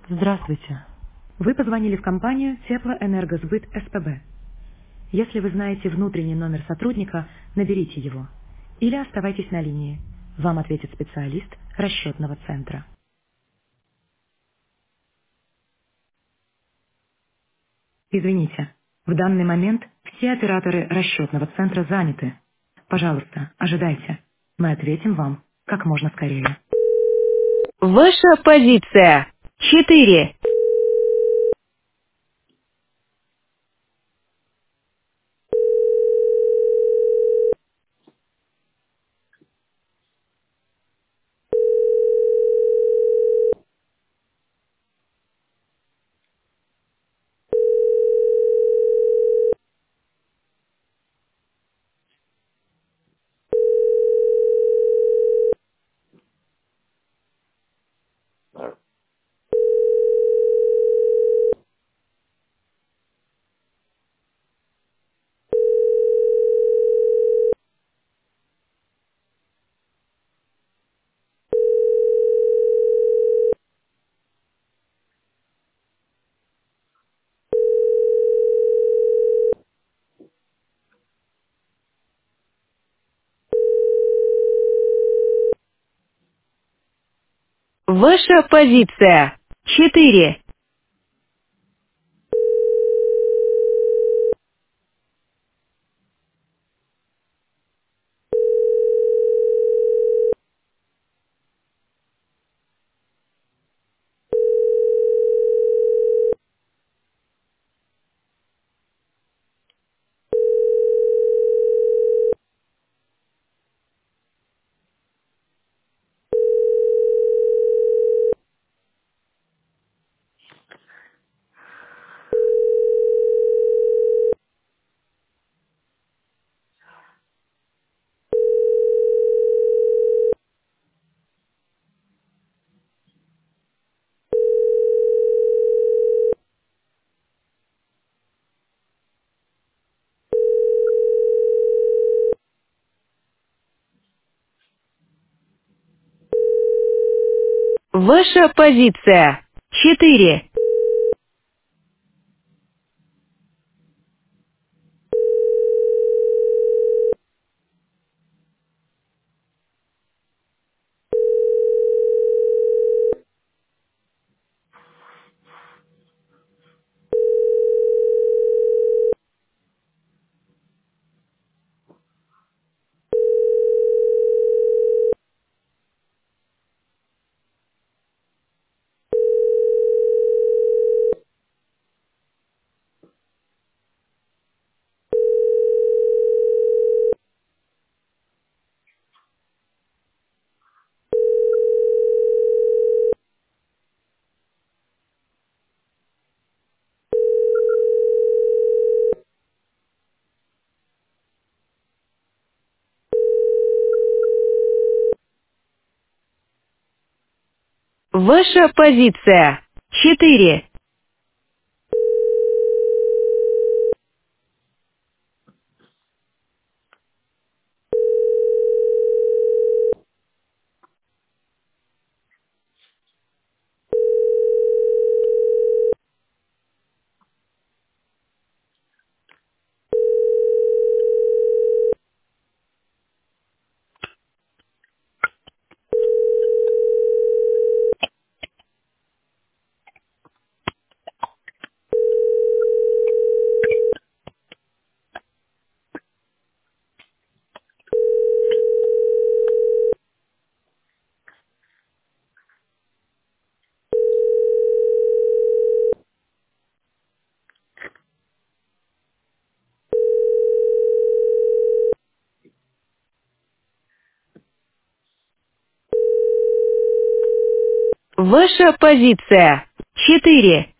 Здравствуйте. Вы позвонили в компанию Теплоэнергосбыт СПБ. Если вы знаете внутренний номер сотрудника, наберите его. Или оставайтесь на линии. Вам ответит специалист расчетного центра. Извините, в данный момент все операторы расчетного центра заняты. Пожалуйста, ожидайте. Мы ответим вам как можно скорее. Ваша позиция. 4. Ваша позиция. 4. Ваша позиция. 4. Ваша позиция. 4. Ваша позиция. 4.